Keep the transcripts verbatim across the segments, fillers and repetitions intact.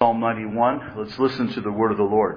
Psalm ninety-one. Let's listen to the word of the Lord.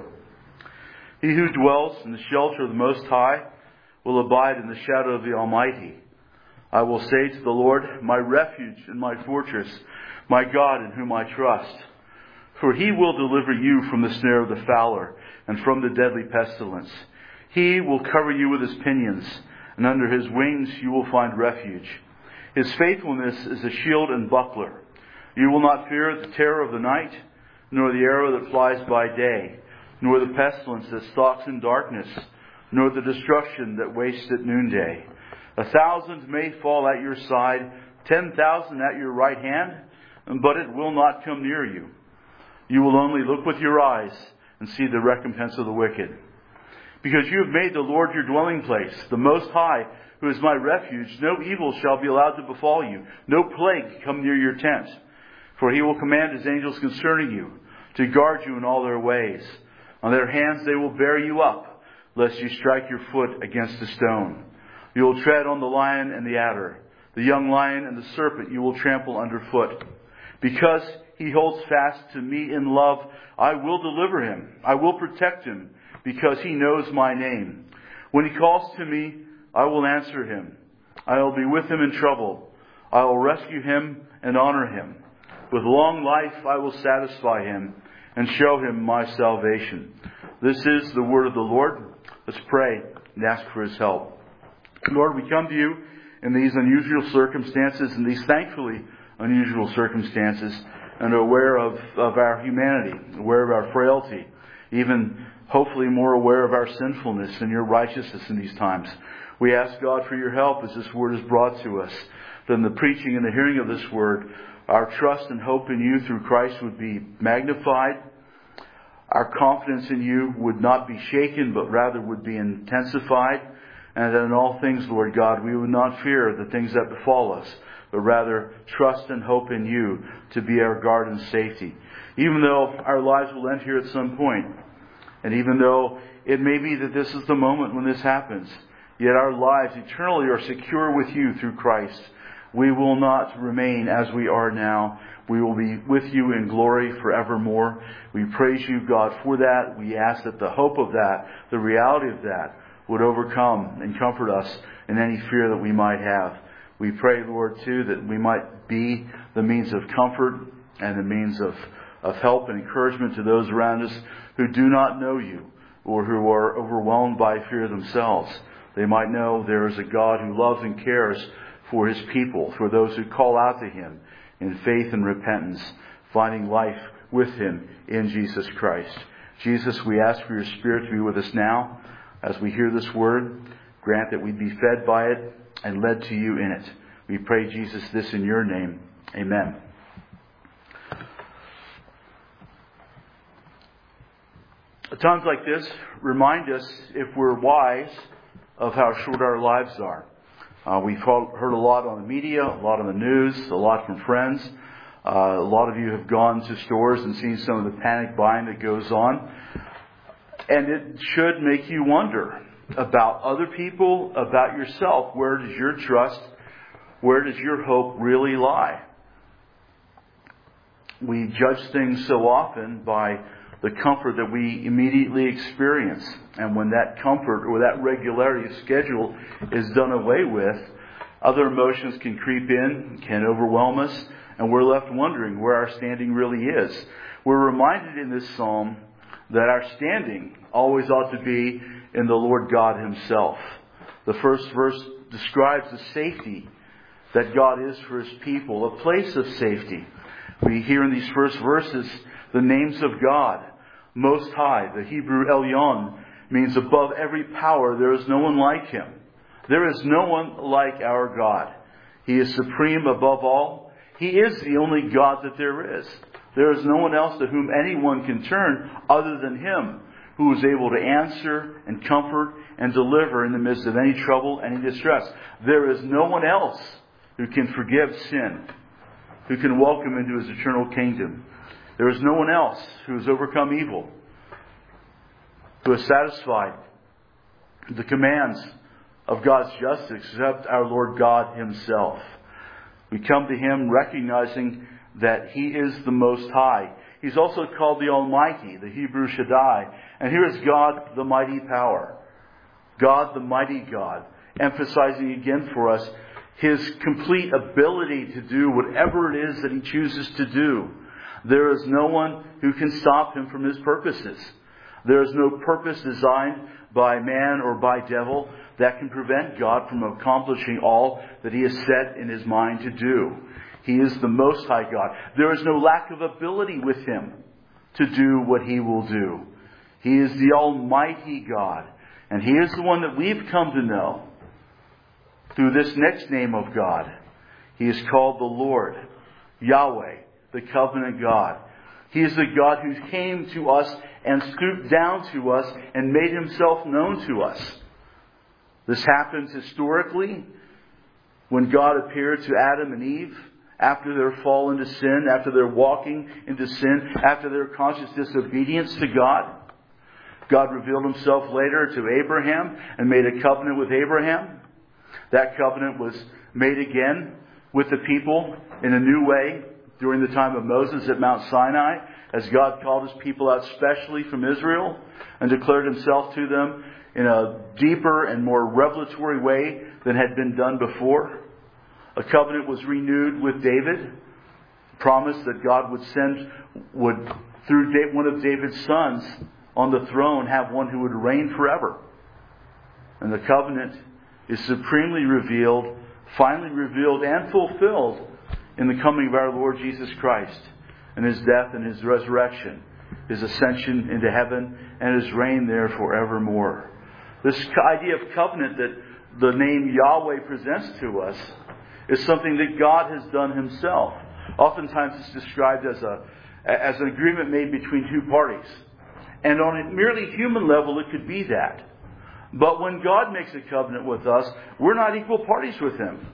He who dwells in the shelter of the Most High will abide in the shadow of the Almighty. I will say to the Lord, my refuge and my fortress, my God in whom I trust. For he will deliver you from the snare of the fowler and from the deadly pestilence. He will cover you with his pinions, and under his wings you will find refuge. His faithfulness is a shield and buckler. You will not fear the terror of the night, nor the arrow that flies by day, nor the pestilence that stalks in darkness, nor the destruction that wastes at noonday. A thousand may fall at your side, ten thousand at your right hand, but it will not come near you. You will only look with your eyes and see the recompense of the wicked. Because you have made the Lord your dwelling place, the Most High, who is my refuge, no evil shall be allowed to befall you, no plague come near your tent. For he will command his angels concerning you, to guard you in all their ways. On their hands they will bear you up, lest you strike your foot against a stone. You will tread on the lion and the adder, the young lion and the serpent you will trample underfoot. Because he holds fast to me in love, I will deliver him. I will protect him, because he knows my name. When he calls to me, I will answer him. I will be with him in trouble. I will rescue him and honor him. With long life I will satisfy him and show him my salvation. This is the word of the Lord. Let's pray and ask for his help. Lord, we come to you in these unusual circumstances, in these thankfully unusual circumstances, and are aware of, of our humanity, aware of our frailty, even hopefully more aware of our sinfulness and your righteousness in these times. We ask God for your help as this word is brought to us. That in the preaching and the hearing of this word, our trust and hope in you through Christ would be magnified. Our confidence in you would not be shaken, but rather would be intensified. And that in all things, Lord God, we would not fear the things that befall us, but rather trust and hope in you to be our guard and safety. Even though our lives will end here at some point, and even though it may be that this is the moment when this happens, yet our lives eternally are secure with you through Christ. We will not remain as we are now. We will be with you in glory forevermore. We praise you, God, for that. We ask that the hope of that, the reality of that, would overcome and comfort us in any fear that we might have. We pray, Lord, too, that we might be the means of comfort and the means of, of help and encouragement to those around us who do not know you or who are overwhelmed by fear themselves. They might know there is a God who loves and cares for his people, for those who call out to him in faith and repentance, finding life with him in Jesus Christ. Jesus, we ask for your Spirit to be with us now as we hear this word. Grant that we be fed by it and led to you in it. We pray, Jesus, this in your name. Amen. Times like this remind us, if we're wise, of how short our lives are. Uh, we've heard a lot on the media, a lot on the news, a lot from friends. Uh, a lot of you have gone to stores and seen some of the panic buying that goes on. And it should make you wonder about other people, about yourself. Where does your trust, where does your hope really lie? We judge things so often by the comfort that we immediately experience. And when that comfort or that regularity of schedule is done away with, other emotions can creep in, can overwhelm us, and we're left wondering where our standing really is. We're reminded in this psalm that our standing always ought to be in the Lord God himself. The first verse describes the safety that God is for his people, a place of safety. We hear in these first verses the names of God. Most High, the Hebrew Elyon, means above every power. There is no one like him. There is no one like our God. He is supreme above all. He is the only God that there is. There is no one else to whom anyone can turn other than him, who is able to answer and comfort and deliver in the midst of any trouble, any distress. There is no one else who can forgive sin, who can welcome into his eternal kingdom. There is no one else who has overcome evil, who has satisfied the commands of God's justice except our Lord God himself. We come to him recognizing that he is the Most High. He's also called the Almighty, the Hebrew Shaddai. And here is God, the mighty power. God, the mighty God, emphasizing again for us His complete ability to do whatever it is that He chooses to do. There is no one who can stop Him from His purposes. There is no purpose designed by man or by devil that can prevent God from accomplishing all that He has set in His mind to do. He is the Most High God. There is no lack of ability with Him to do what He will do. He is the Almighty God. And He is the one that we've come to know through this next name of God. He is called the Lord, Yahweh, the covenant God. He is the God who came to us and stooped down to us and made Himself known to us. This happens historically when God appeared to Adam and Eve after their fall into sin, after their walking into sin, after their conscious disobedience to God. God revealed Himself later to Abraham and made a covenant with Abraham. That covenant was made again with the people in a new way during the time of Moses at Mount Sinai, as God called His people out specially from Israel and declared Himself to them in a deeper and more revelatory way than had been done before. A covenant was renewed with David, promised that God would send, would through one of David's sons on the throne, have one who would reign forever. And the covenant is supremely revealed, finally revealed and fulfilled in the coming of our Lord Jesus Christ, and His death and His resurrection, His ascension into heaven, and His reign there forevermore. This idea of covenant that the name Yahweh presents to us is something that God has done Himself. Oftentimes it's described as a as an agreement made between two parties. And on a merely human level, it could be that. But when God makes a covenant with us, we're not equal parties with Him.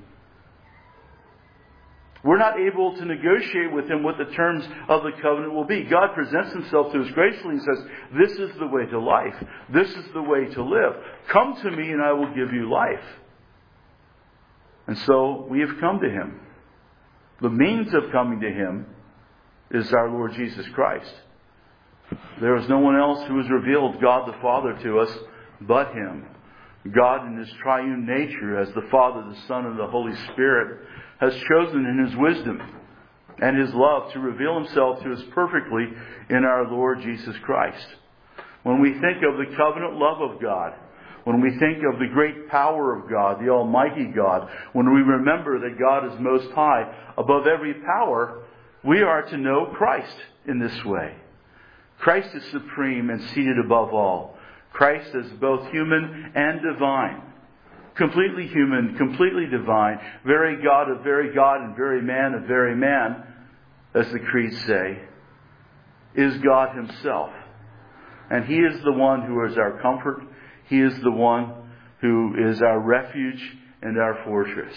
We're not able to negotiate with Him what the terms of the covenant will be. God presents Himself to us gracefully and says, this is the way to life. This is the way to live. Come to me and I will give you life. And so we have come to Him. The means of coming to Him is our Lord Jesus Christ. There is no one else who has revealed God the Father to us but Him. God in His triune nature as the Father, the Son, and the Holy Spirit has chosen in His wisdom and His love to reveal Himself to us perfectly in our Lord Jesus Christ. When we think of the covenant love of God, when we think of the great power of God, the Almighty God, when we remember that God is most high above every power, we are to know Christ in this way. Christ is supreme and seated above all. Christ is both human and divine. Completely human, completely divine. Very God of very God and very man of very man, as the creeds say, is God Himself. And He is the one who is our comfort. He is the one who is our refuge and our fortress.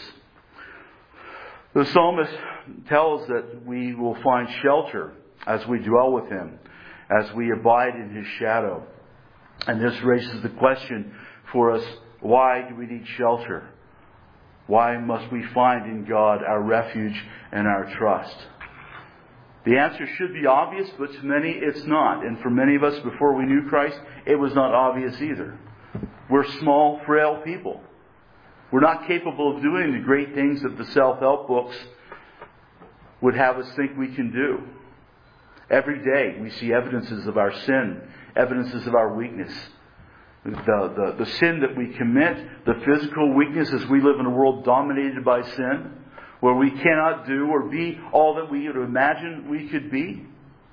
The psalmist tells that we will find shelter as we dwell with Him, as we abide in His shadow. And this raises the question for us, why do we need shelter? Why must we find in God our refuge and our trust? The answer should be obvious, but to many it's not. And for many of us, before we knew Christ, it was not obvious either. We're small, frail people. We're not capable of doing the great things that the self-help books would have us think we can do. Every day we see evidences of our sin, evidences of our weakness. The, the, the sin that we commit, the physical weakness as we live in a world dominated by sin, where we cannot do or be all that we would imagine we could be.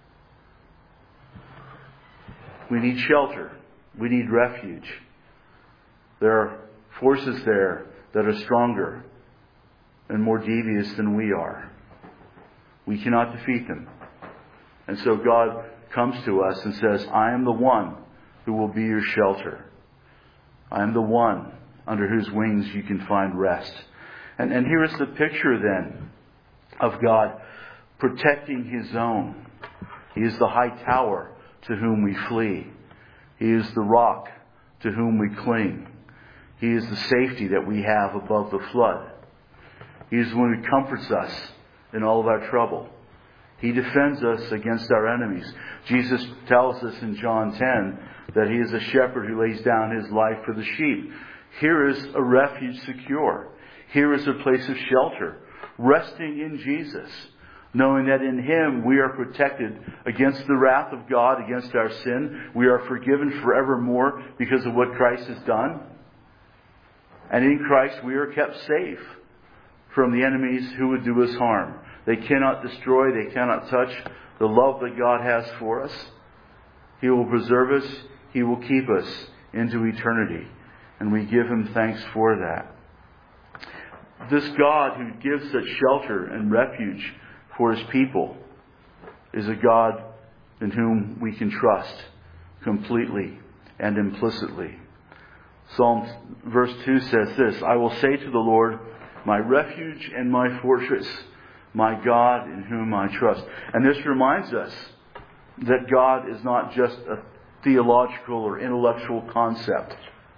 We need shelter. We need refuge. There are forces there that are stronger and more devious than we are. We cannot defeat them. And so God comes to us and says, I am the one who will be your shelter. I am the one under whose wings you can find rest. And, and here is the picture then of God protecting His own. He is the high tower to whom we flee. He is the rock to whom we cling. He is the safety that we have above the flood. He is the one who comforts us in all of our trouble. He defends us against our enemies. Jesus tells us in John ten that He is a shepherd who lays down His life for the sheep. Here is a refuge secure. Here is a place of shelter, resting in Jesus, knowing that in Him we are protected against the wrath of God, against our sin. We are forgiven forevermore because of what Christ has done. And in Christ we are kept safe from the enemies who would do us harm. They cannot destroy, they cannot touch the love that God has for us. He will preserve us, He will keep us into eternity. And we give Him thanks for that. This God who gives such shelter and refuge for His people is a God in whom we can trust completely and implicitly. Psalm verse two says this, I will say to the Lord, my refuge and my fortress, my God in whom I trust. And this reminds us that God is not just a theological or intellectual concept.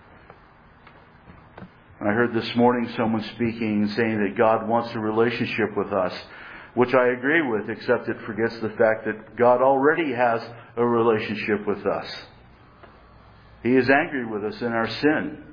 I heard this morning someone speaking and saying that God wants a relationship with us, which I agree with, except it forgets the fact that God already has a relationship with us. He is angry with us in our sin.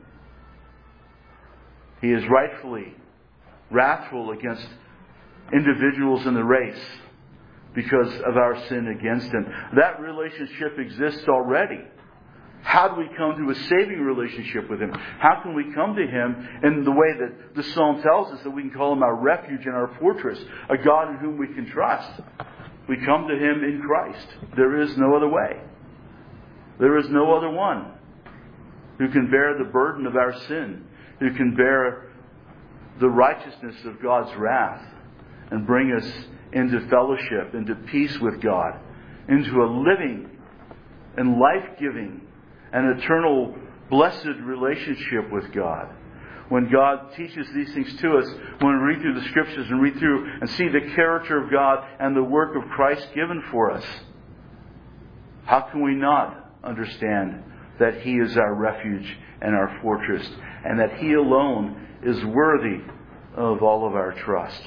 He is rightfully wrathful against individuals in the race because of our sin against Him. That relationship exists already. How do we come to a saving relationship with Him? How can we come to Him in the way that the Psalm tells us that we can call Him our refuge and our fortress, a God in whom we can trust? We come to Him in Christ. There is no other way. There is no other one who can bear the burden of our sin, who can bear the righteousness of God's wrath and bring us into fellowship, into peace with God, into a living and life-giving and eternal blessed relationship with God. When God teaches these things to us, when we read through the Scriptures and read through and see the character of God and the work of Christ given for us, how can we not understand that He is our refuge and our fortress, and that He alone is worthy of all of our trust?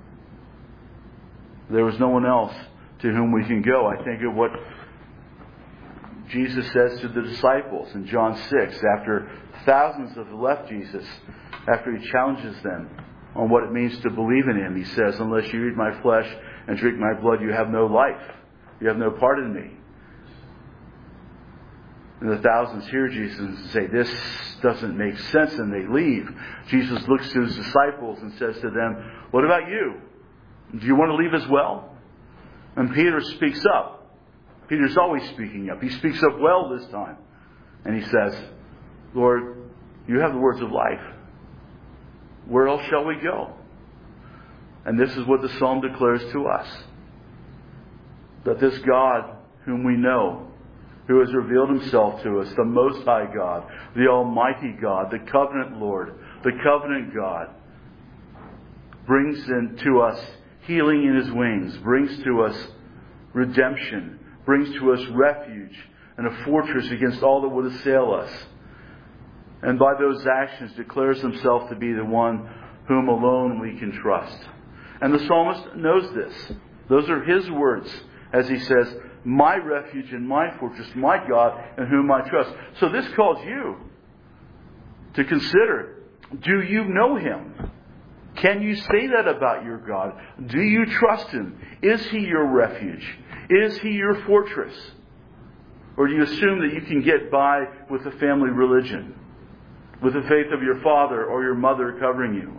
There is no one else to whom we can go. I think of what Jesus says to the disciples in John six, after thousands have left Jesus, after He challenges them on what it means to believe in Him. He says, unless you eat my flesh and drink my blood, you have no life. You have no part in me. And the thousands hear Jesus and say, this doesn't make sense, and they leave. Jesus looks to His disciples and says to them, what about you? Do you want to leave as well? And Peter speaks up. Peter's always speaking up. He speaks up well this time. And he says, Lord, you have the words of life. Where else shall we go? And this is what the Psalm declares to us. That this God whom we know, who has revealed Himself to us, the Most High God, the Almighty God, the Covenant Lord, the Covenant God, brings into us healing in His wings, brings to us redemption, brings to us refuge and a fortress against all that would assail us. And by those actions declares Himself to be the one whom alone we can trust. And the psalmist knows this. Those are his words as he says, my refuge and my fortress, my God in whom I trust. So this calls you to consider, do you know Him? Can you say that about your God? Do you trust Him? Is He your refuge? Is He your fortress? Or do you assume that you can get by with a family religion, with the faith of your father or your mother covering you?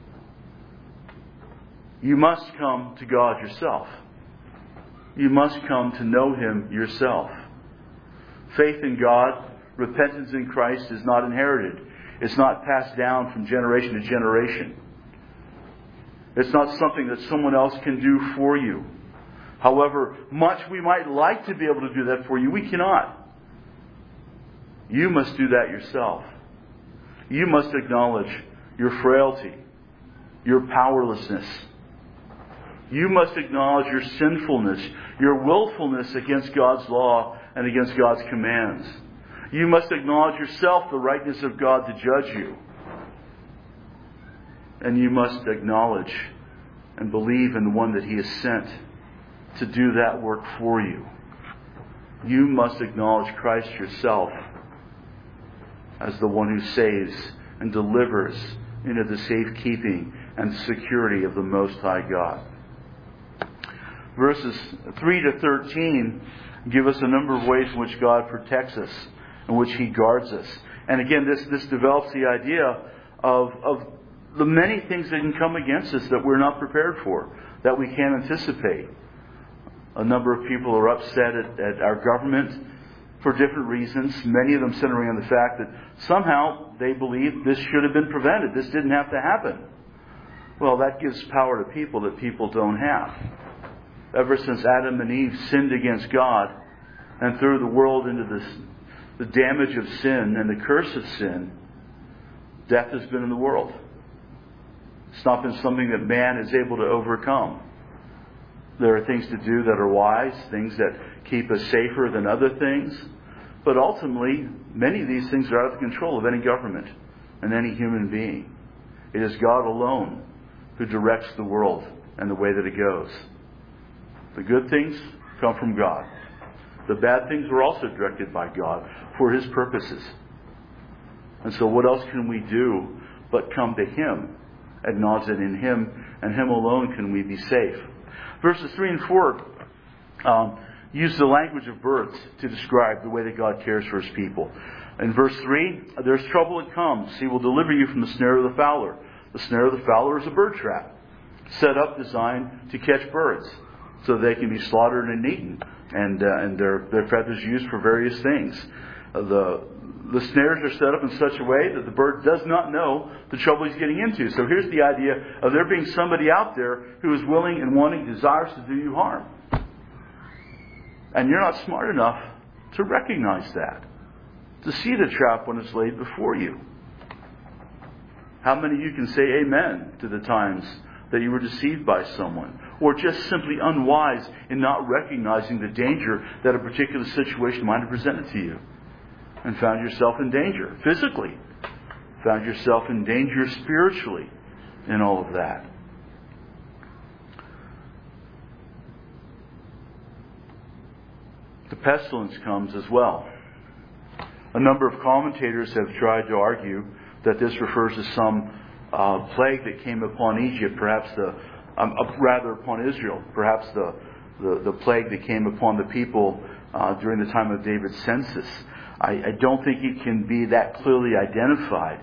You must come to God yourself. You must come to know Him yourself. Faith in God, repentance in Christ is not inherited. It's not passed down from generation to generation. It's not something that someone else can do for you. However much we might like to be able to do that for you, we cannot. You must do that yourself. You must acknowledge your frailty, your powerlessness. You must acknowledge your sinfulness, your willfulness against God's law and against God's commands. You must acknowledge yourself the rightness of God to judge you. And you must acknowledge and believe in the one that He has sent to do that work for you. You must acknowledge Christ yourself as the one who saves and delivers into the safekeeping and security of the Most High God. Verses three to thirteen give us a number of ways in which God protects us, in which He guards us. And again, this, this develops the idea of, of the many things that can come against us that we're not prepared for, that we can't anticipate. A number of people are upset at, at our government for different reasons. Many of them centering on the fact that somehow they believe this should have been prevented. This didn't have to happen. Well, that gives power to people that people don't have. Ever since Adam and Eve sinned against God and threw the world into this, the damage of sin and the curse of sin, death has been in the world. It's not been something that man is able to overcome. There are things to do that are wise, things that keep us safer than other things. But ultimately, many of these things are out of the control of any government and any human being. It is God alone who directs the world and the way that it goes. The good things come from God. The bad things are also directed by God for His purposes. And so what else can we do but come to Him, acknowledge that in Him and Him alone can we be safe. Verses three and four um, use the language of birds to describe the way that God cares for His people. In verse three, there's trouble that comes. He will deliver you from the snare of the fowler. The snare of the fowler is a bird trap, set up, designed to catch birds, so they can be slaughtered and eaten, and uh, and their their feathers used for various things. Uh, the the snares are set up in such a way that the bird does not know the trouble he's getting into. So here's the idea of there being somebody out there who is willing and wanting, desires to do you harm. And you're not smart enough to recognize that, to see the trap when it's laid before you. How many of you can say amen to the times that you were deceived by someone, or just simply unwise in not recognizing the danger that a particular situation might have presented to you, and found yourself in danger physically, found yourself in danger spiritually in all of that? The pestilence comes as well. A number of commentators have tried to argue that this refers to some uh, plague that came upon Egypt, perhaps the um, uh, rather upon Israel, perhaps the, the, the plague that came upon the people uh, during the time of David's census. I, I don't think it can be that clearly identified.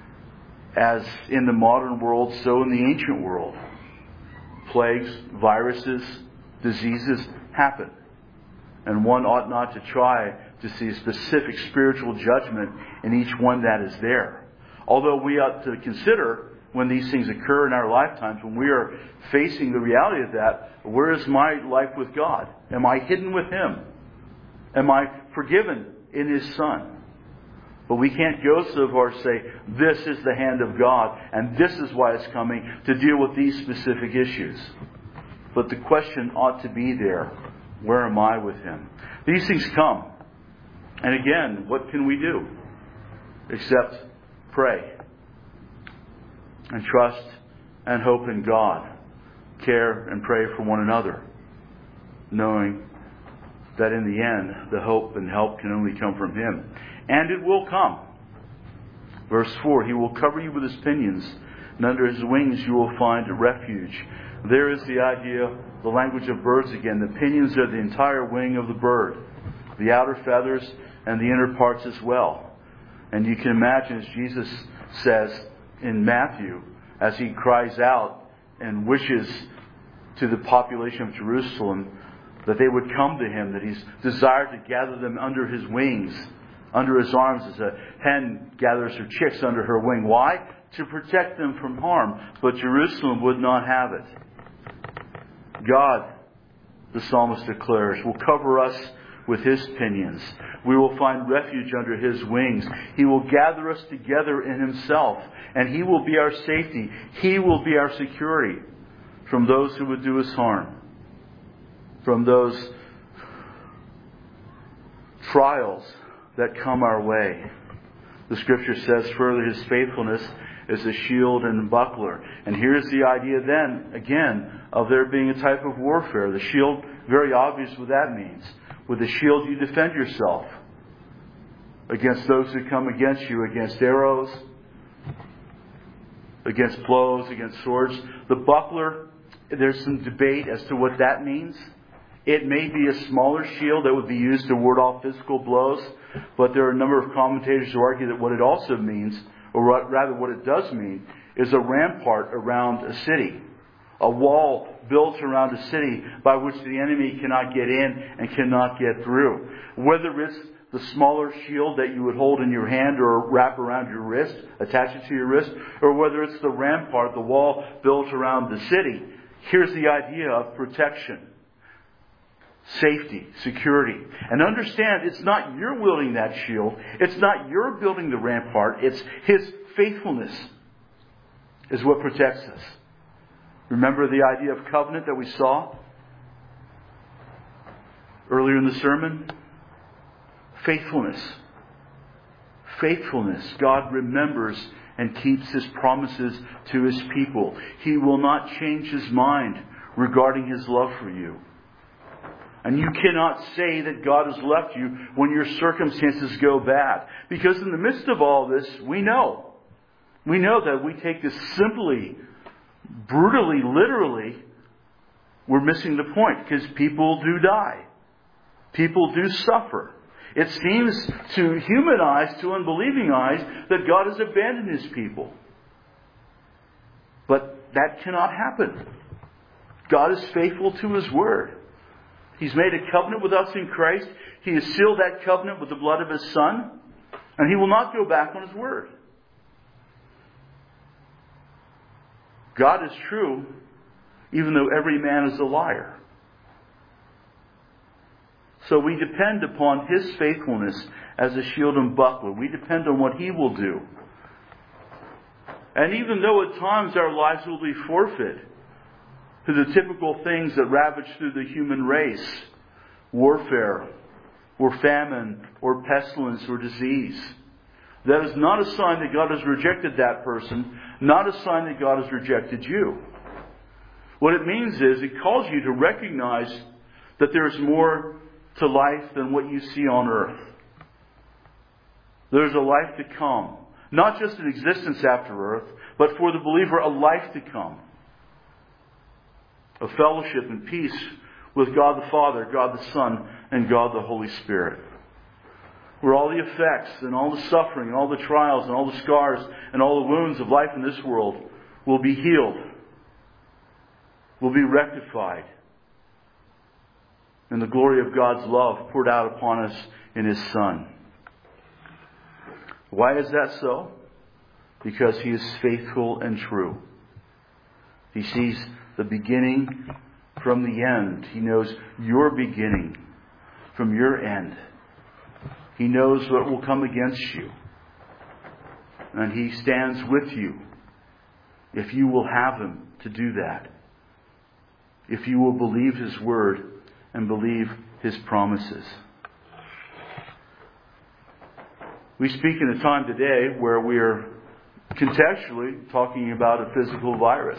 As in the modern world, so in the ancient world, plagues, viruses, diseases happen. And one ought not to try to see specific spiritual judgment in each one that is there. Although we ought to consider when these things occur in our lifetimes, when we are facing the reality of that, where is my life with God? Am I hidden with Him? Am I forgiven in His Son? But we can't go so far as to say, this is the hand of God, and this is why it's coming to deal with these specific issues. But the question ought to be there, where am I with Him? These things come. And again, what can we do? Except pray. And trust and hope in God. Care and pray for one another. Knowing that in the end, the hope and help can only come from Him. And it will come. Verse four, He will cover you with His pinions, and under His wings you will find a refuge. There is the idea, the language of birds again. The pinions are the entire wing of the bird, the outer feathers and the inner parts as well. And you can imagine, as Jesus says in Matthew, as He cries out and wishes to the population of Jerusalem that they would come to Him, that He's desired to gather them under His wings, under His arms, as a hen gathers her chicks under her wing. Why? To protect them from harm. But Jerusalem would not have it. God, the psalmist declares, will cover us with His pinions. We will find refuge under His wings. He will gather us together in Himself, and He will be our safety. He will be our security from those who would do us harm, from those trials that come our way. The Scripture says further, His faithfulness is a shield and buckler. And here's the idea then, again, of there being a type of warfare. The shield, very obvious what that means. With the shield you defend yourself against those who come against you, against arrows, against blows, against swords. The buckler, there's some debate as to what that means. It may be a smaller shield that would be used to ward off physical blows, but there are a number of commentators who argue that what it also means, or rather what it does mean, is a rampart around a city. A wall built around a city by which the enemy cannot get in and cannot get through. Whether it's the smaller shield that you would hold in your hand or wrap around your wrist, attach it to your wrist, or whether it's the rampart, the wall built around the city, here's the idea of protection. Safety, security. And understand, it's not you're wielding that shield. It's not you're building the rampart. It's His faithfulness is what protects us. Remember the idea of covenant that we saw earlier in the sermon? Faithfulness. Faithfulness. God remembers and keeps His promises to His people. He will not change His mind regarding His love for you. And you cannot say that God has left you when your circumstances go bad. Because in the midst of all this, we know. We know that we take this simply, brutally, literally, we're missing the point. Because people do die. People do suffer. It seems to human eyes, to unbelieving eyes, that God has abandoned His people. But that cannot happen. God is faithful to His word. He's made a covenant with us in Christ. He has sealed that covenant with the blood of His Son. And He will not go back on His word. God is true, even though every man is a liar. So we depend upon His faithfulness as a shield and buckler. We depend on what He will do. And even though at times our lives will be forfeit to the typical things that ravage through the human race, warfare, or famine, or pestilence, or disease, that is not a sign that God has rejected that person, not a sign that God has rejected you. What it means is, it calls you to recognize that there is more to life than what you see on earth. There's a life to come. Not just an existence after earth, but for the believer, a life to come. A fellowship and peace with God the Father, God the Son, and God the Holy Spirit. Where all the effects and all the suffering and all the trials and all the scars and all the wounds of life in this world will be healed. Will be rectified. And the glory of God's love poured out upon us in His Son. Why is that so? Because He is faithful and true. He sees the beginning from the end. He knows your beginning from your end. He knows what will come against you. And He stands with you if you will have Him to do that. If you will believe His word and believe His promises. We speak in a time today where we are contextually talking about a physical virus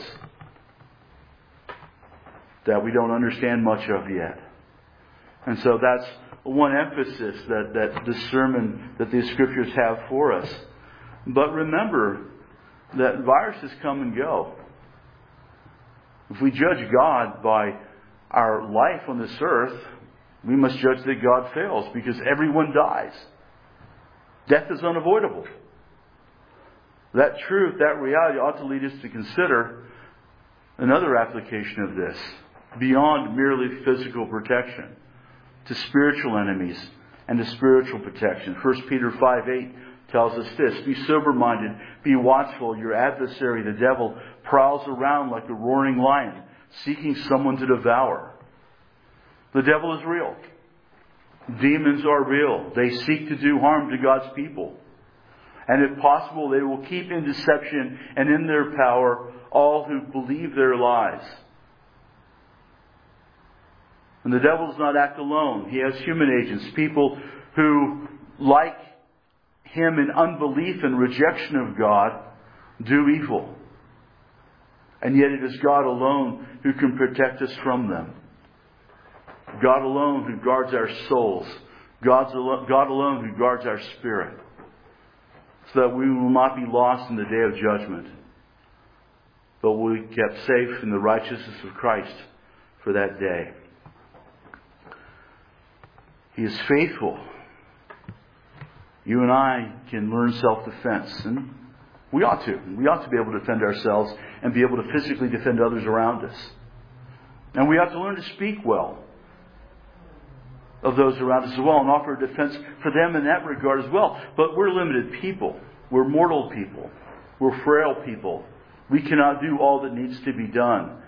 that we don't understand much of yet. And so that's one emphasis that, that the sermon, that the Scriptures have for us. But remember that viruses come and go. If we judge God by our life on this earth, we must judge that God fails, because everyone dies. Death is unavoidable. That truth, that reality ought to lead us to consider another application of this, beyond merely physical protection, to spiritual enemies and to spiritual protection. First Peter five eight tells us this: be sober-minded, be watchful. Your adversary, the devil, prowls around like a roaring lion, seeking someone to devour. The devil is real. Demons are real. They seek to do harm to God's people. And if possible, they will keep in deception and in their power all who believe their lies. And the devil does not act alone. He has human agents, people who, like him in unbelief and rejection of God, do evil. And yet it is God alone who can protect us from them. God alone who guards our souls. God's al- God alone who guards our spirit. So that we will not be lost in the day of judgment, but will be kept safe in the righteousness of Christ for that day. He is faithful. You and I can learn self-defense, and we ought to. We ought to be able to defend ourselves and be able to physically defend others around us. And we ought to learn to speak well of those around us as well and offer defense for them in that regard as well. But we're limited people. We're mortal people. We're frail people. We cannot do all that needs to be done.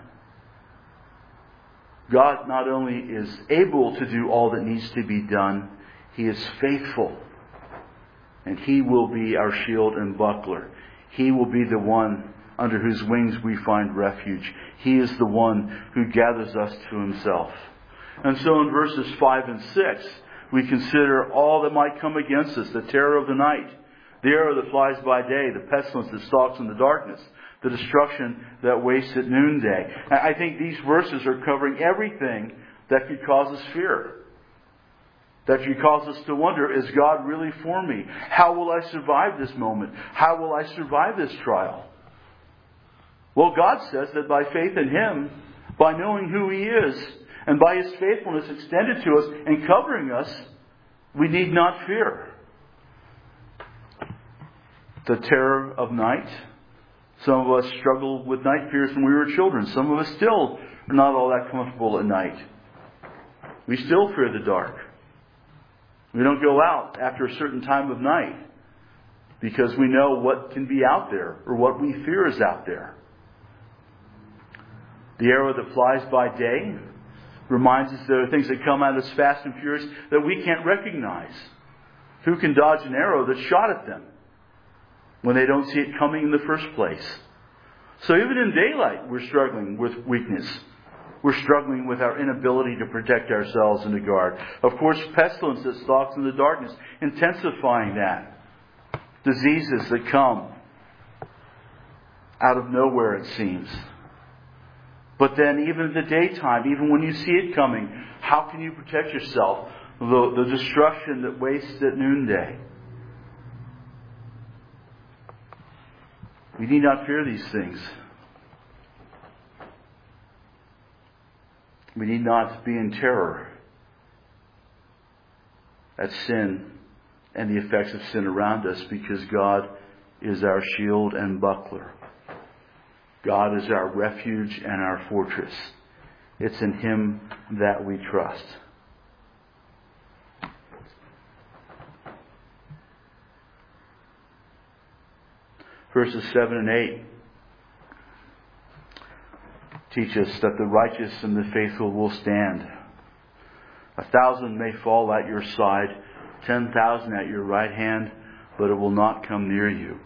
God not only is able to do all that needs to be done, He is faithful. And He will be our shield and buckler. He will be the one under whose wings we find refuge. He is the one who gathers us to Himself. And so in verses five and six, we consider all that might come against us, the terror of the night, the arrow that flies by day, the pestilence that stalks in the darkness, the destruction that wastes at noonday. I think these verses are covering everything that could cause us fear. That could cause us to wonder, is God really for me? How will I survive this moment? How will I survive this trial? Well, God says that by faith in Him, by knowing who He is, and by His faithfulness extended to us and covering us, we need not fear. The terror of night. Some of us struggled with night fears when we were children. Some of us still are not all that comfortable at night. We still fear the dark. We don't go out after a certain time of night because we know what can be out there or what we fear is out there. The arrow that flies by day reminds us there are things that come at us fast and furious that we can't recognize. Who can dodge an arrow that's shot at them when they don't see it coming in the first place? So even in daylight, we're struggling with weakness. We're struggling with our inability to protect ourselves and to guard. Of course, pestilence that stalks in the darkness, intensifying that. Diseases that come out of nowhere, it seems. But then even in the daytime, even when you see it coming, how can you protect yourself? The, the destruction that wastes at noonday. We need not fear these things. We need not be in terror at sin and the effects of sin around us, because God is our shield and buckler. God is our refuge and our fortress. It's in Him that we trust. Verses seven and eight teach us that the righteous and the faithful will stand. A thousand may fall at your side, ten thousand at your right hand, but it will not come near you.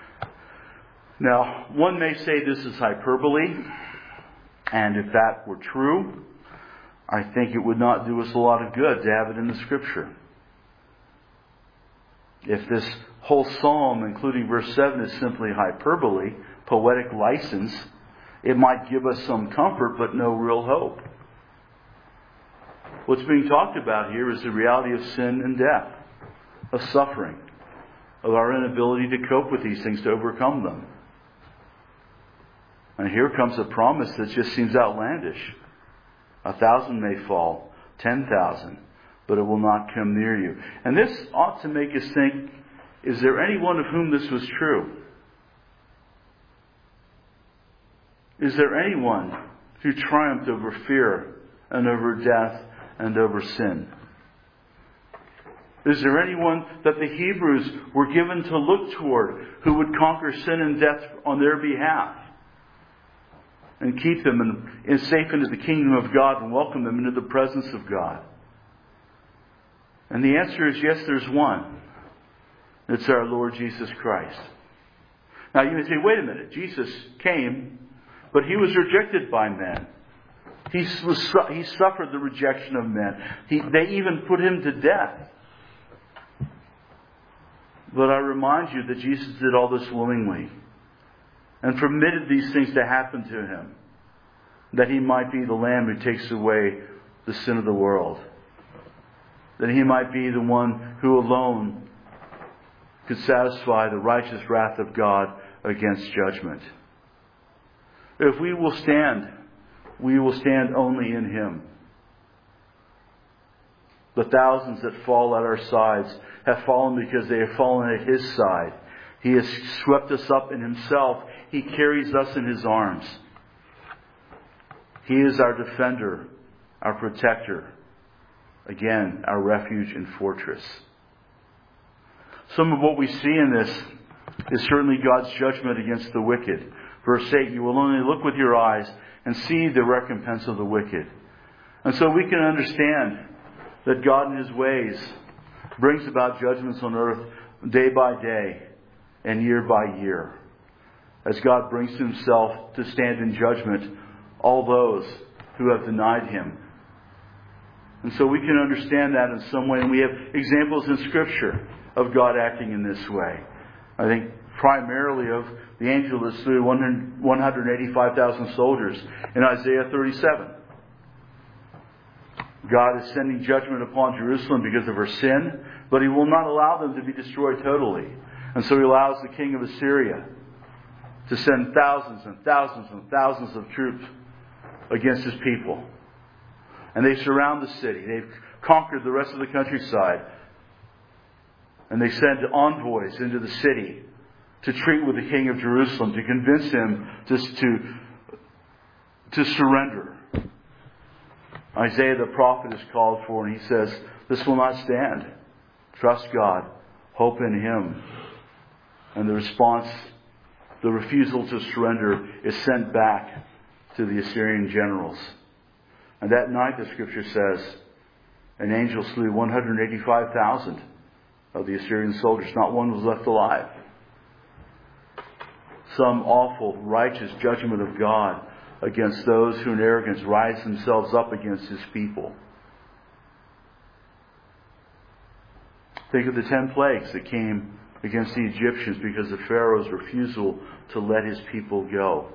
Now, one may say this is hyperbole, and if that were true, I think it would not do us a lot of good to have it in the Scripture. If this whole psalm, including verse seven, is simply hyperbole, poetic license, it might give us some comfort, but no real hope. What's being talked about here is the reality of sin and death, of suffering, of our inability to cope with these things, to overcome them. And here comes a promise that just seems outlandish. A thousand may fall, ten thousand, but it will not come near you. And this ought to make us think, is there anyone of whom this was true? Is there anyone who triumphed over fear and over death and over sin? Is there anyone that the Hebrews were given to look toward who would conquer sin and death on their behalf and keep them in, in safe into the kingdom of God and welcome them into the presence of God? And the answer is yes, there's one. It's our Lord Jesus Christ. Now you may say, wait a minute, Jesus came, but He was rejected by men. He, was, he suffered the rejection of men. He, they even put Him to death. But I remind you that Jesus did all this willingly. and permitted these things to happen to him, that he might be the Lamb who takes away the sin of the world. That he might be the one who alone could satisfy the righteous wrath of God against judgment. If we will stand, we will stand only in Him. The thousands that fall at our sides have fallen because they have fallen at His side. He has swept us up in Himself. He carries us in His arms. He is our defender, our protector. Again, our refuge and fortress. Some of what we see in this is certainly God's judgment against the wicked. Verse eight, you will only look with your eyes and see the recompense of the wicked. And so we can understand that God in His ways brings about judgments on earth day by day and year by year. As God brings to Himself to stand in judgment all those who have denied Him. And so we can understand that in some way. And we have examples in Scripture of God acting in this way. I think primarily of the angel that slew one hundred eighty-five thousand soldiers in Isaiah thirty-seven. God is sending judgment upon Jerusalem because of her sin, but He will not allow them to be destroyed totally. And so He allows the king of Assyria to send thousands and thousands and thousands of troops against His people. And they surround the city. They've conquered the rest of the countryside. And they send envoys into the city to treat with the king of Jerusalem, to convince him to, to, to surrender. Isaiah the prophet is called for, and he says, this will not stand. Trust God. Hope in Him. And the response, the refusal to surrender, is sent back to the Assyrian generals. And that night, the Scripture says, an angel slew one hundred eighty-five thousand of the Assyrian soldiers. Not one was left alive. Some awful, righteous judgment of God against those who in arrogance rise themselves up against His people. Think of the ten plagues that came against the Egyptians because of Pharaoh's refusal to let his people go.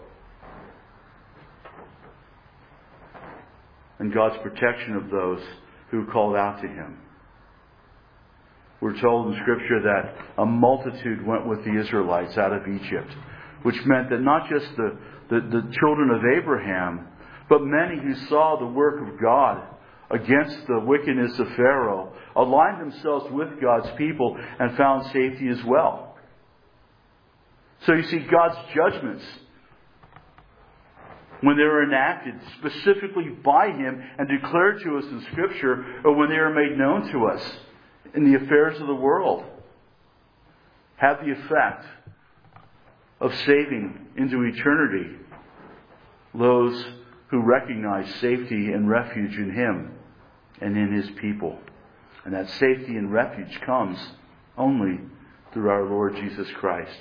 And God's protection of those who called out to Him. We're told in Scripture that a multitude went with the Israelites out of Egypt, which meant that not just the, the, the children of Abraham, but many who saw the work of God against the wickedness of Pharaoh aligned themselves with God's people and found safety as well. So you see, God's judgments, when they are enacted specifically by Him and declared to us in Scripture, or when they are made known to us in the affairs of the world, have the effect of saving into eternity those who recognize safety and refuge in Him and in His people. And that safety and refuge comes only through our Lord Jesus Christ.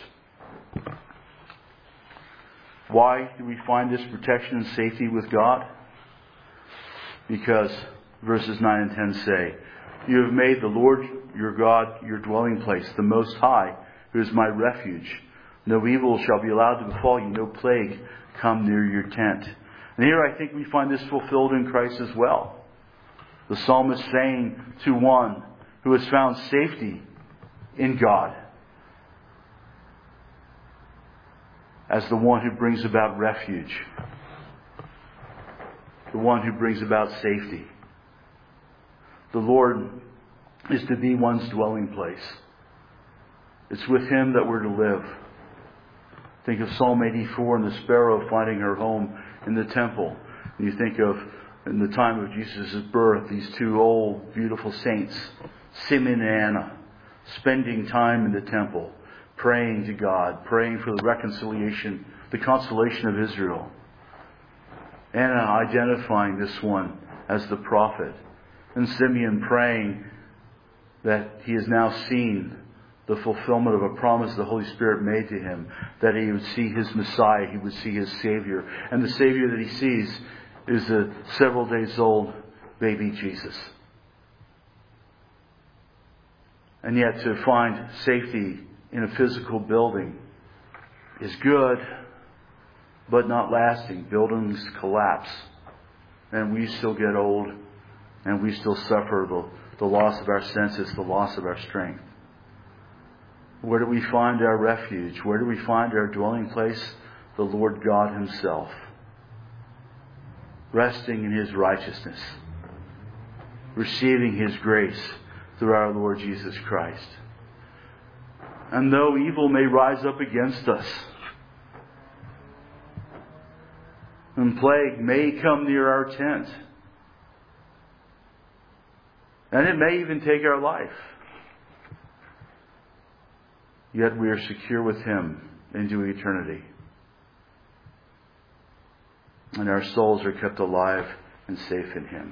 Why do we find this protection and safety with God? Because verses nine and ten say, you have made the Lord your God your dwelling place, the Most High, who is my refuge. No evil shall be allowed to befall you, no plague come near your tent. And here I think we find this fulfilled in Christ as well. The psalmist saying to one who has found safety in God, as the one who brings about refuge, the one who brings about safety. The Lord is to be one's dwelling place. It's with Him that we're to live. Think of Psalm eighty-four and the sparrow finding her home in the temple. And you think of, in the time of Jesus' birth, these two old, beautiful saints, Simeon and Anna, spending time in the temple, praying to God, praying for the reconciliation, the consolation of Israel. Anna identifying this one as the prophet. And Simeon praying that he has now seen the fulfillment of a promise the Holy Spirit made to him, that he would see his Messiah, he would see his Savior. And the Savior that he sees is a several days old baby Jesus. And yet to find safety in a physical building is good, but not lasting. Buildings collapse, and we still get old, and we still suffer the, the loss of our senses, the loss of our strength. Where do we find our refuge? Where do we find our dwelling place? The Lord God Himself. Resting in His righteousness. Receiving His grace through our Lord Jesus Christ. And though evil may rise up against us, and plague may come near our tent, and it may even take our life, yet we are secure with Him into eternity. And our souls are kept alive and safe in Him.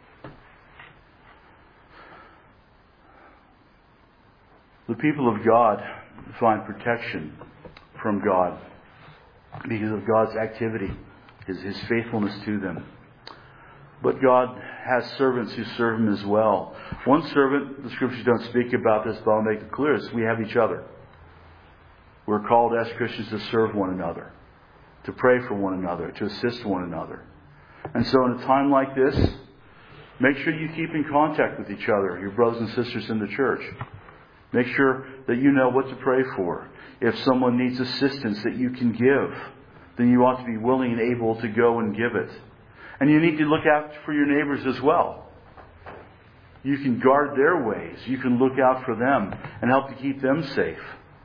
The people of God find protection from God because of God's activity, His, His faithfulness to them. But God has servants who serve Him as well. One servant, the Scriptures don't speak about this, but I'll make it clear, is we have each other. We're called as Christians to serve one another, to pray for one another, to assist one another. And so in a time like this, make sure you keep in contact with each other, your brothers and sisters in the church. Make sure that you know what to pray for. If someone needs assistance that you can give, then you ought to be willing and able to go and give it. And you need to look out for your neighbors as well. You can guard their ways. You can look out for them and help to keep them safe.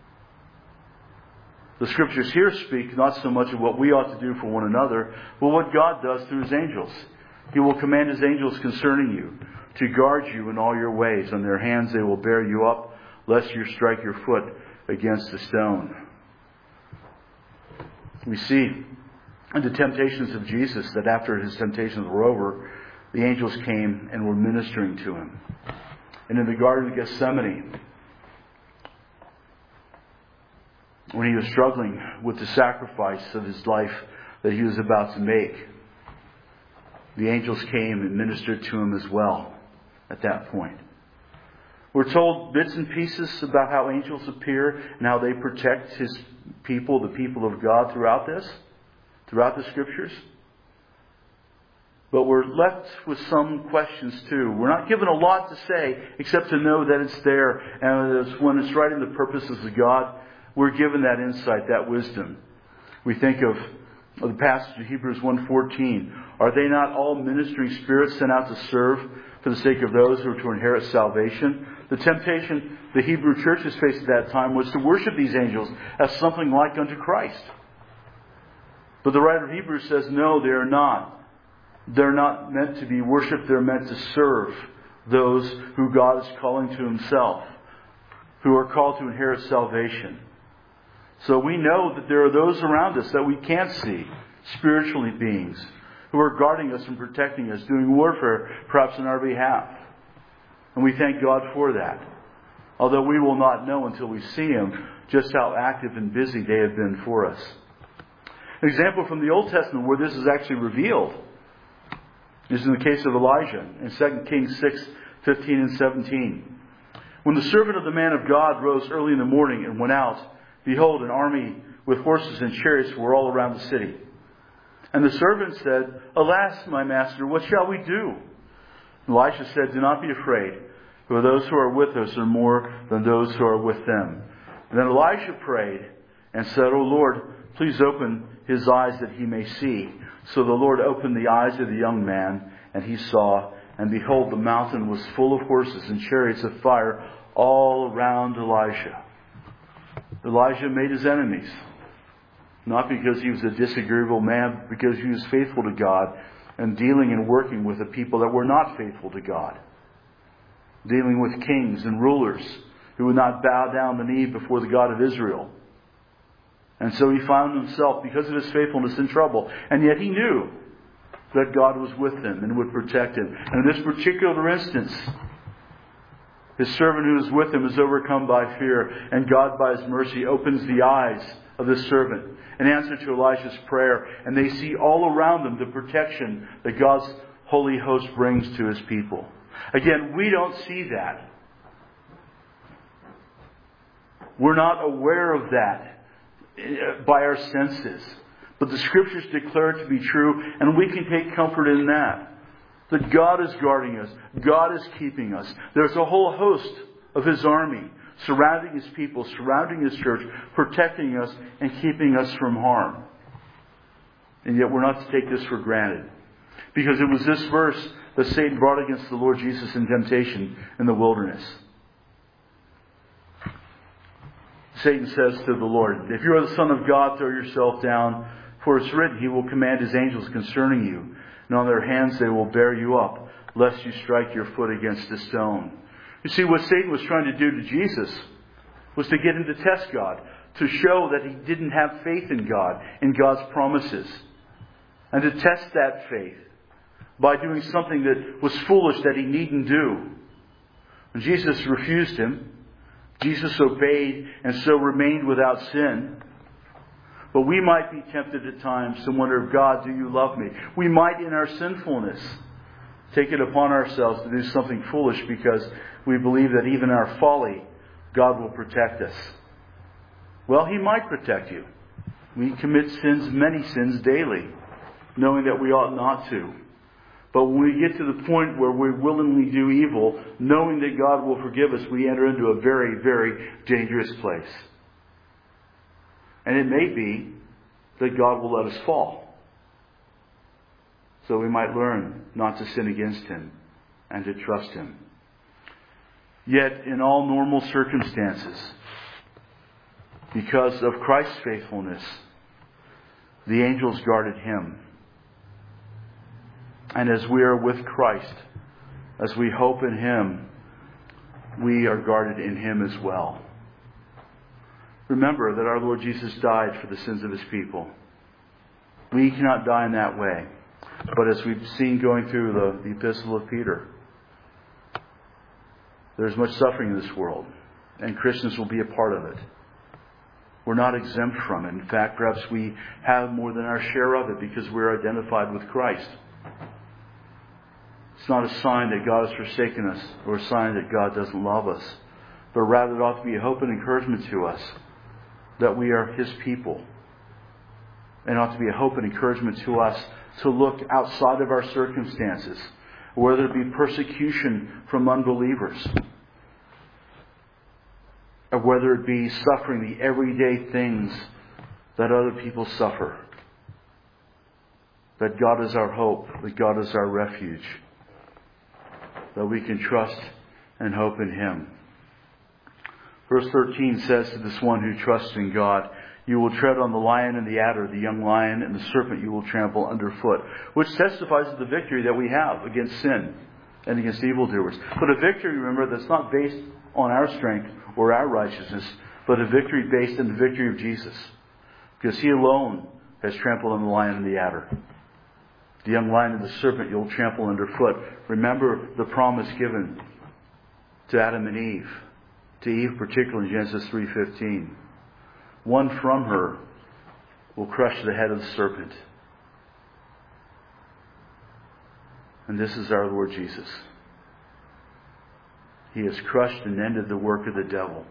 The Scriptures here speak not so much of what we ought to do for one another, but what God does through His angels. He will command His angels concerning you to guard you in all your ways. On their hands they will bear you up, lest you strike your foot against a stone. We see in the temptations of Jesus that after His temptations were over, the angels came and were ministering to Him. And in the Garden of Gethsemane, when He was struggling with the sacrifice of His life that He was about to make, the angels came and ministered to Him as well at that point. We're told bits and pieces about how angels appear and how they protect His people, the people of God, throughout this, throughout the Scriptures. But we're left with some questions too. We're not given a lot to say except to know that it's there. And when it's right in the purposes of God, we're given that insight, that wisdom. We think of the passage of Hebrews one fourteen. Are they not all ministering spirits sent out to serve for the sake of those who are to inherit salvation? The temptation the Hebrew churches faced at that time was to worship these angels as something like unto Christ. But the writer of Hebrews says, no, they are not. They're not meant to be worshipped. They're meant to serve those who God is calling to Himself, who are called to inherit salvation. So we know that there are those around us that we can't see, spiritually beings, who are guarding us and protecting us, doing warfare perhaps on our behalf. And we thank God for that. Although we will not know until we see Him just how active and busy they have been for us. An example from the Old Testament where this is actually revealed is in the case of Elijah in Second Kings six, fifteen and seventeen. When the servant of the man of God rose early in the morning and went out, behold, an army with horses and chariots were all around the city. And the servant said, Alas, my master, what shall we do? Elisha said, Do not be afraid, for those who are with us are more than those who are with them. And then Elisha prayed and said, O Lord, please open his eyes that he may see. So the Lord opened the eyes of the young man, and he saw, and behold, the mountain was full of horses and chariots of fire all around Elijah. Elijah made his enemies. Not because he was a disagreeable man, but because he was faithful to God and dealing and working with the people that were not faithful to God. Dealing with kings and rulers who would not bow down the knee before the God of Israel. And so he found himself, because of his faithfulness, in trouble. And yet he knew that God was with him and would protect him. And in this particular instance, his servant who is with him is overcome by fear. And God, by His mercy, opens the eyes of this servant in answer to Elisha's prayer. And they see all around them the protection that God's holy host brings to His people. Again, we don't see that. We're not aware of that by our senses. But the Scriptures declare it to be true, and we can take comfort in that. That God is guarding us. God is keeping us. There's a whole host of His army surrounding His people, surrounding His church, protecting us and keeping us from harm. And yet we're not to take this for granted. Because it was this verse that Satan brought against the Lord Jesus in temptation in the wilderness. Satan says to the Lord, "If you are the Son of God, throw yourself down. For it's written, He will command His angels concerning you. And on their hands they will bear you up, lest you strike your foot against a stone." You see, what Satan was trying to do to Jesus was to get him to test God. To show that he didn't have faith in God, in God's promises. And to test that faith by doing something that was foolish that he needn't do. And Jesus refused him. Jesus obeyed and so remained without sin. But we might be tempted at times to wonder, God, do you love me? We might, in our sinfulness, take it upon ourselves to do something foolish because we believe that even our folly, God will protect us. Well, He might protect you. We commit sins, many sins daily, knowing that we ought not to. But when we get to the point where we willingly do evil, knowing that God will forgive us, we enter into a very, very dangerous place. And it may be that God will let us fall. So we might learn not to sin against Him and to trust Him. Yet, in all normal circumstances, because of Christ's faithfulness, the angels guarded Him. And as we are with Christ, as we hope in Him, we are guarded in Him as well. Remember that our Lord Jesus died for the sins of His people. We cannot die in that way. But as we've seen going through the, the Epistle of Peter, there's much suffering in this world. And Christians will be a part of it. We're not exempt from it. In fact, perhaps we have more than our share of it because we're identified with Christ. It's not a sign that God has forsaken us or a sign that God doesn't love us. But rather it ought to be a hope and encouragement to us that we are His people. And it ought to be a hope and encouragement to us to look outside of our circumstances, whether it be persecution from unbelievers, or whether it be suffering, the everyday things that other people suffer. That God is our hope, that God is our refuge, that we can trust and hope in Him. Verse thirteen says to this one who trusts in God, "You will tread on the lion and the adder, the young lion and the serpent you will trample underfoot," which testifies of the victory that we have against sin and against evildoers. But a victory, remember, that's not based on our strength or our righteousness, but a victory based in the victory of Jesus. Because He alone has trampled on the lion and the adder. The young lion and the serpent you'll trample underfoot. Remember the promise given to Adam and Eve. To Eve particularly in Genesis three fifteen. One from her will crush the head of the serpent. And this is our Lord Jesus. He has crushed and ended the work of the devil.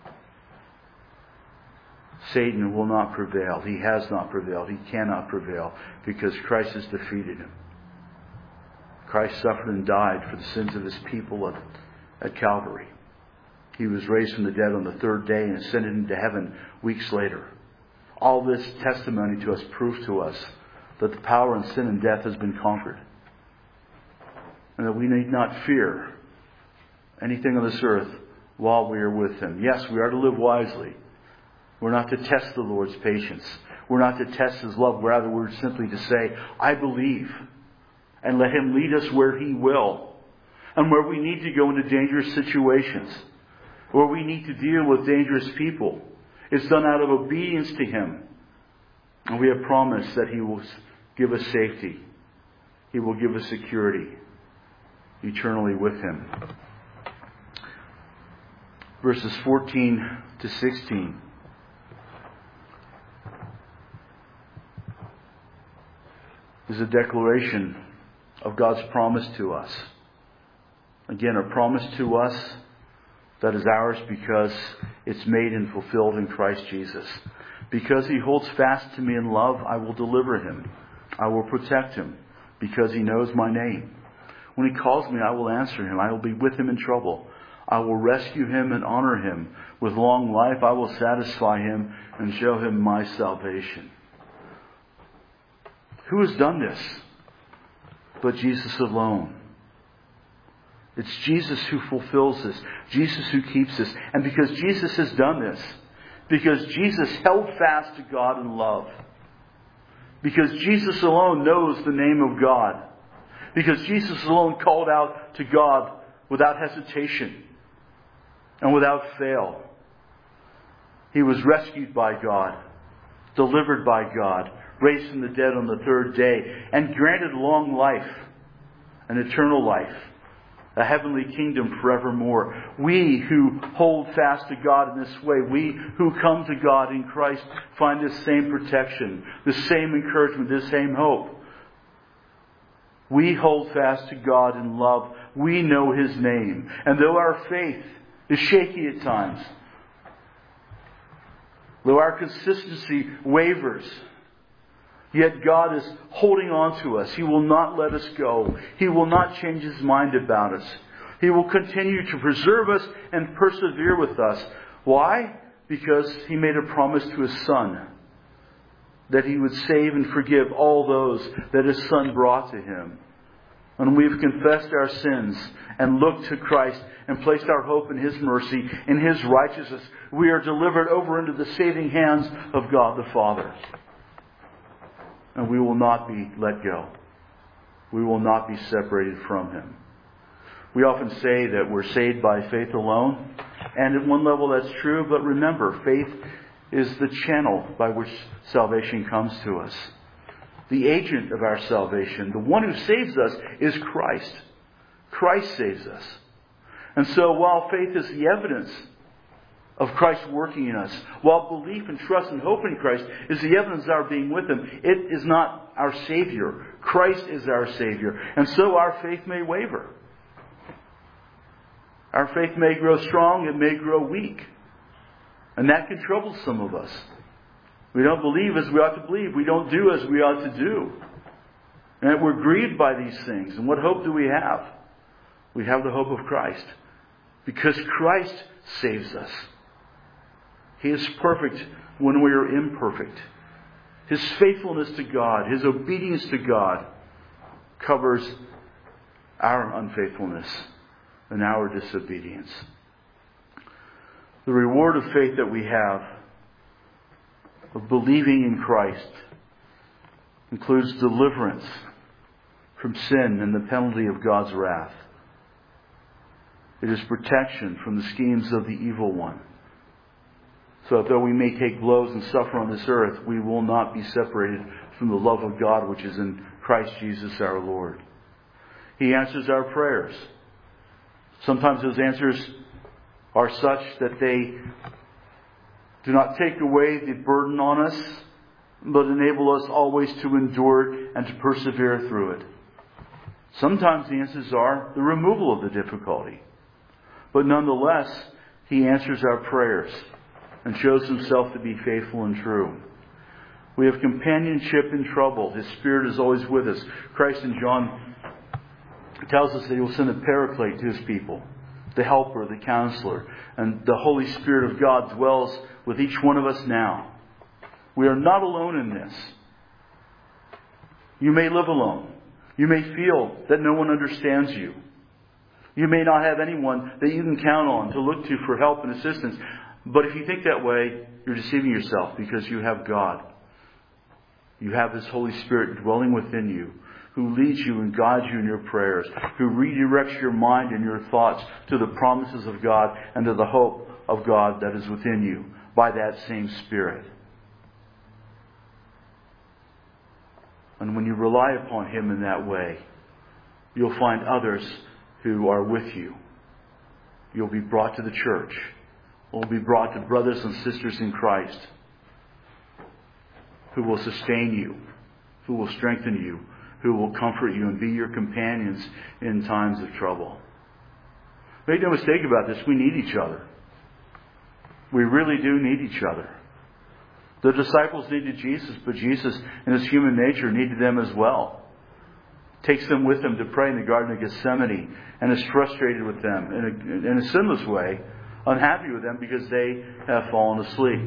Satan will not prevail. He has not prevailed. He cannot prevail because Christ has defeated him. Christ suffered and died for the sins of His people at, at Calvary. He was raised from the dead on the third day and ascended into heaven weeks later. All this testimony to us, proof to us that the power of sin and death has been conquered. And that we need not fear anything on this earth while we are with Him. Yes, we are to live wisely. We're not to test the Lord's patience. We're not to test His love. Rather, we're simply to say, I believe. And let Him lead us where He will. And where we need to go into dangerous situations. Where we need to deal with dangerous people. It's done out of obedience to Him. And we have promised that He will give us safety. He will give us security. Eternally with Him. Verses fourteen to sixteen. Is a declaration of God's promise to us. Again, a promise to us that is ours because it's made and fulfilled in Christ Jesus. Because he holds fast to me in love, I will deliver him. I will protect him, because he knows my name. When he calls me, I will answer him. I will be with him in trouble. I will rescue him and honor him. With long life, I will satisfy him and show him my salvation. Who has done this but Jesus alone? It's Jesus who fulfills this. Jesus who keeps this. And because Jesus has done this, because Jesus held fast to God in love, because Jesus alone knows the name of God, because Jesus alone called out to God without hesitation and without fail, he was rescued by God, delivered by God, raised from the dead on the third day, and granted long life, an eternal life, a heavenly kingdom forevermore. We who hold fast to God in this way, we who come to God in Christ, find this same protection, the same encouragement, this same hope. We hold fast to God in love. We know His name. And though our faith is shaky at times, though our consistency wavers, yet God is holding on to us. He will not let us go. He will not change His mind about us. He will continue to preserve us and persevere with us. Why? Because He made a promise to His Son that He would save and forgive all those that His Son brought to Him. When we've confessed our sins and looked to Christ and placed our hope in His mercy, in His righteousness, we are delivered over into the saving hands of God the Father. And we will not be let go. We will not be separated from Him. We often say that we're saved by faith alone. And at one level that's true, but remember, faith is the channel by which salvation comes to us. The agent of our salvation, the one who saves us, is Christ. Christ saves us. And so while faith is the evidence of Christ working in us, while belief and trust and hope in Christ is the evidence of our being with Him, it is not our Savior. Christ is our Savior. And so our faith may waver. Our faith may grow strong, it may grow weak. And that can trouble some of us. We don't believe as we ought to believe. We don't do as we ought to do. And we're grieved by these things. And what hope do we have? We have the hope of Christ. Because Christ saves us. He is perfect when we are imperfect. His faithfulness to God, His obedience to God, covers our unfaithfulness and our disobedience. The reward of faith that we have, of believing in Christ, includes deliverance from sin and the penalty of God's wrath. It is protection from the schemes of the evil one. So that though we may take blows and suffer on this earth, we will not be separated from the love of God which is in Christ Jesus our Lord. He answers our prayers. Sometimes those answers are such that they do not take away the burden on us, but enable us always to endure it and to persevere through it. Sometimes the answers are the removal of the difficulty. But nonetheless, He answers our prayers and shows Himself to be faithful and true. We have companionship in trouble. His Spirit is always with us. Christ in John tells us that He will send a paraclete to His people, the helper, the counselor. And the Holy Spirit of God dwells with each one of us now. We are not alone in this. You may live alone. You may feel that no one understands you. You may not have anyone that you can count on to look to for help and assistance. But if you think that way, you're deceiving yourself, because you have God. You have His Holy Spirit dwelling within you, who leads you and guides you in your prayers, who redirects your mind and your thoughts to the promises of God and to the hope of God that is within you by that same Spirit. And when you rely upon Him in that way, you'll find others who are with you. You'll be brought to the church. Will be brought to brothers and sisters in Christ who will sustain you, who will strengthen you, who will comfort you and be your companions in times of trouble. Make no mistake about this, we need each other. We really do need each other. The disciples needed Jesus, but Jesus, in His human nature, needed them as well. Takes them with Him to pray in the Garden of Gethsemane and is frustrated with them in a, in a sinless way, unhappy with them because they have fallen asleep.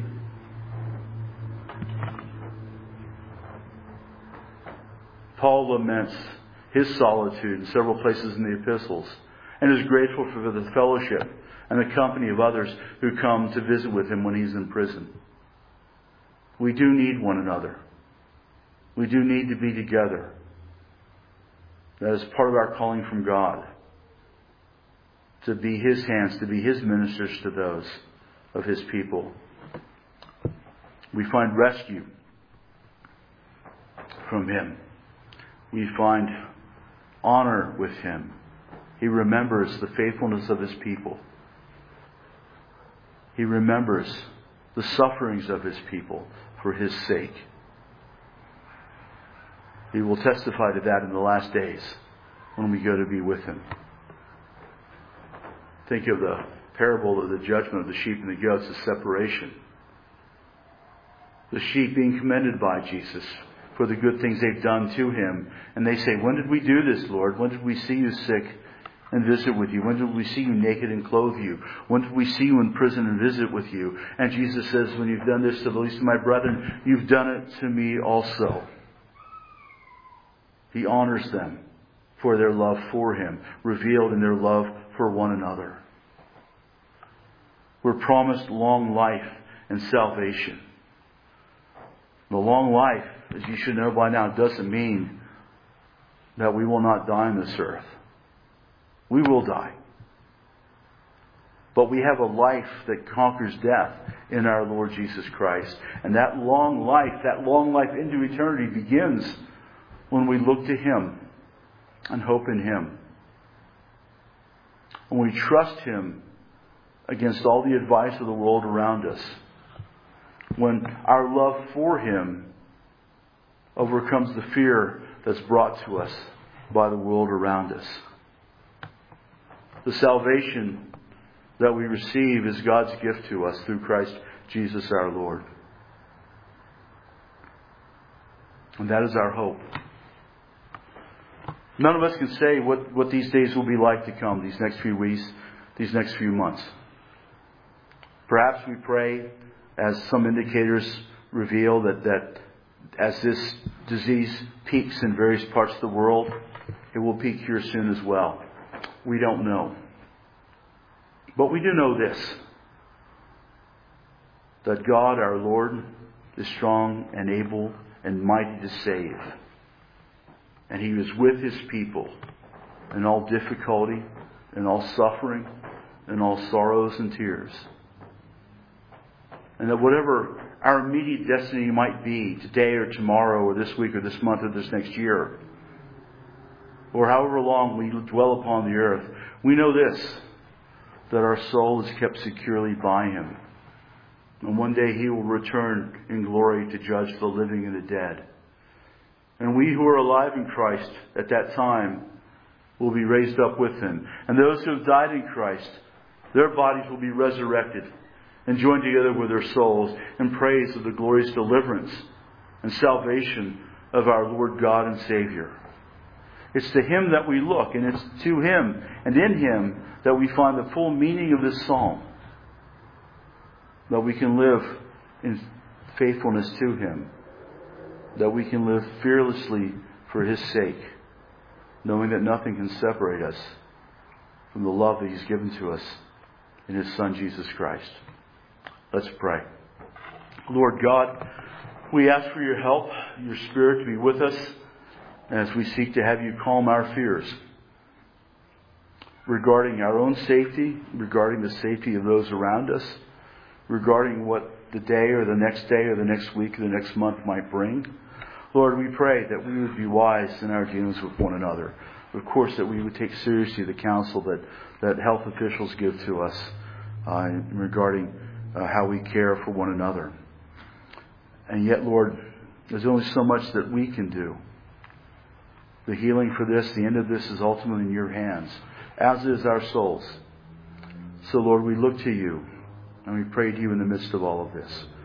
Paul laments his solitude in several places in the epistles and is grateful for the fellowship and the company of others who come to visit with him when he's in prison. We do need one another. We do need to be together. That is part of our calling from God. To be His hands, to be His ministers to those of His people. We find rescue from Him. We find honor with Him. He remembers the faithfulness of His people. He remembers the sufferings of His people for His sake. He will testify to that in the last days when we go to be with Him. Think of the parable of the judgment of the sheep and the goats, the separation. The sheep being commended by Jesus for the good things they've done to Him. And they say, when did we do this, Lord? When did we see you sick and visit with you? When did we see you naked and clothe you? When did we see you in prison and visit with you? And Jesus says, when you've done this to the least of my brethren, you've done it to me also. He honors them for their love for Him, revealed in their love for one another. We're promised long life and salvation. The long life, as you should know by now, doesn't mean that we will not die on this earth. We will die. But we have a life that conquers death in our Lord Jesus Christ. And that long life, that long life into eternity begins when we look to Him and hope in Him. When we trust Him against all the advice of the world around us. When our love for Him overcomes the fear that's brought to us by the world around us. The salvation that we receive is God's gift to us through Christ Jesus our Lord. And that is our hope. None of us can say what, what these days will be like to come, these next few weeks, these next few months. Perhaps we pray, as some indicators reveal, that, that as this disease peaks in various parts of the world, it will peak here soon as well. We don't know. But we do know this, that God our Lord is strong and able and mighty to save. And He is with His people in all difficulty, in all suffering, in all sorrows and tears. And that whatever our immediate destiny might be, today or tomorrow or this week or this month or this next year, or however long we dwell upon the earth, we know this, that our soul is kept securely by Him. And one day He will return in glory to judge the living and the dead. And we who are alive in Christ at that time will be raised up with Him. And those who have died in Christ, their bodies will be resurrected and joined together with their souls in praise of the glorious deliverance and salvation of our Lord God and Savior. It's to Him that we look, and it's to Him and in Him that we find the full meaning of this psalm. That we can live in faithfulness to Him. That we can live fearlessly for His sake, knowing that nothing can separate us from the love that He's given to us in His Son, Jesus Christ. Let's pray. Lord God, we ask for your help, your Spirit to be with us as we seek to have you calm our fears regarding our own safety, regarding the safety of those around us, regarding what the day or the next day or the next week or the next month might bring. Lord, we pray that we would be wise in our dealings with one another. Of course, that we would take seriously the counsel that, that health officials give to us uh, regarding uh, how we care for one another. And yet, Lord, there's only so much that we can do. The healing for this, the end of this, is ultimately in your hands, as is our souls. So, Lord, we look to you, and we pray to you in the midst of all of this.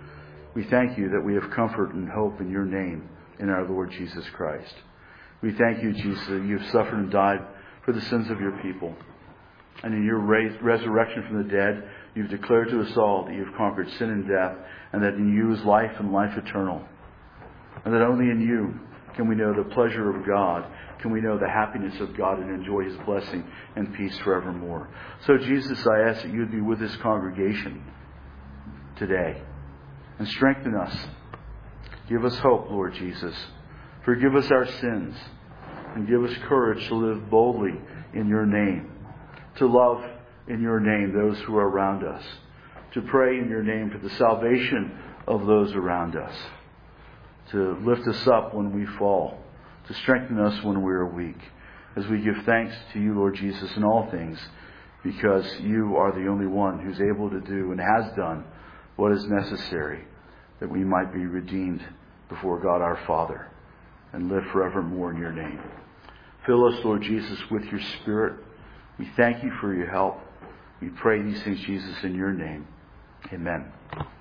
We thank you that we have comfort and hope in your name, in our Lord Jesus Christ. We thank you, Jesus, that you have suffered and died for the sins of your people. And in your res- resurrection from the dead, you've declared to us all that you've conquered sin and death, and that in you is life and life eternal. And that only in you can we know the pleasure of God, can we know the happiness of God and enjoy his blessing and peace forevermore. So Jesus, I ask that you would be with this congregation today and strengthen us. Give us hope, Lord Jesus. Forgive us our sins and give us courage to live boldly in your name, to love in your name those who are around us, to pray in your name for the salvation of those around us, to lift us up when we fall, to strengthen us when we are weak, as we give thanks to you, Lord Jesus, in all things, because you are the only one who's able to do and has done what is necessary, that we might be redeemed before God our Father and live forevermore in your name. Fill us, Lord Jesus, with your Spirit. We thank you for your help. We pray these things, Jesus, in your name. Amen.